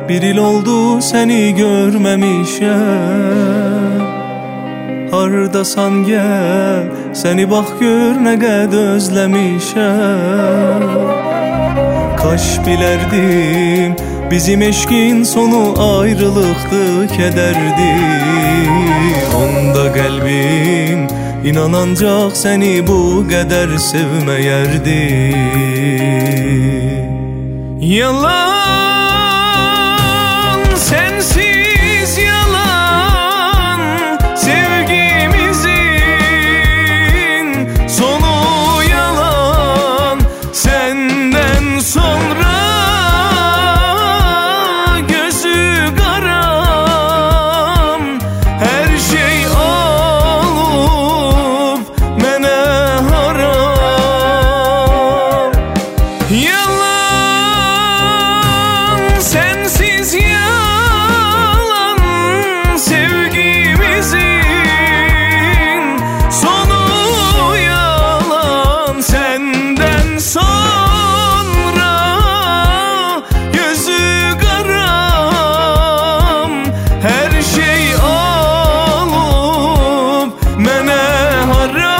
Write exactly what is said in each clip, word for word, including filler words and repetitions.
Bir il oldu seni görmemişem. Hardasan gel, seni bax gör nə qəd özləmişəm. Kaş bilərdim, bizim eşkin sonu ayrılıqdı, kədərdi. Onda qəlbim inanancaq səni bu qədər sevməyərdi. Yalan, sensiz yalan, sevgimizin sonu yalan. Senden sonra gözü qaram, her şey olup mənə haram. Yalan, sensiz yalan, sevgimizin sonu yalan. Senden sonra gözü qaram, her şey olup mənə haram.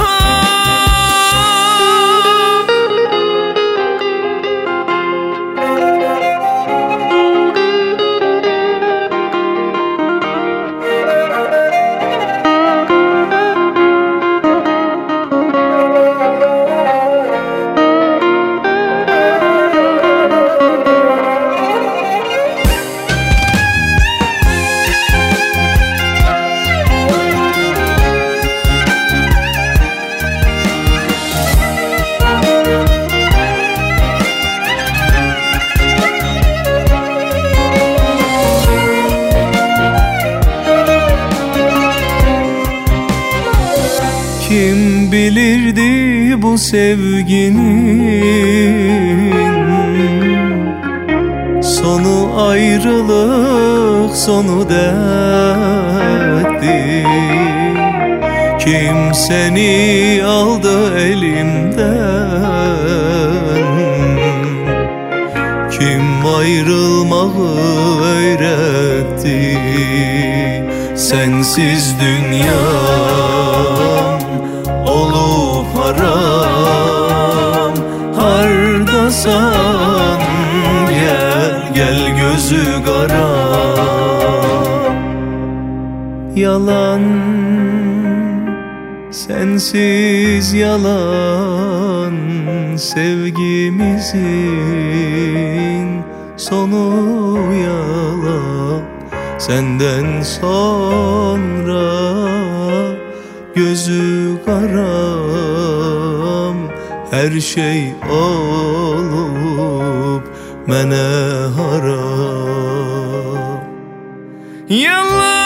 Kim bilirdi bu sevginin sonu ayrılık, sonu dertti. Kim seni aldı elimden, kim ayrılmağı öğretti. Sensiz dünyam olup haram. Hardasan gel, gel gözü qaram. Yalan, sensiz yalan, sevgimizin sonu yalan. Senden sonra gözü qaram, her şey olup mənə haram. Yalan.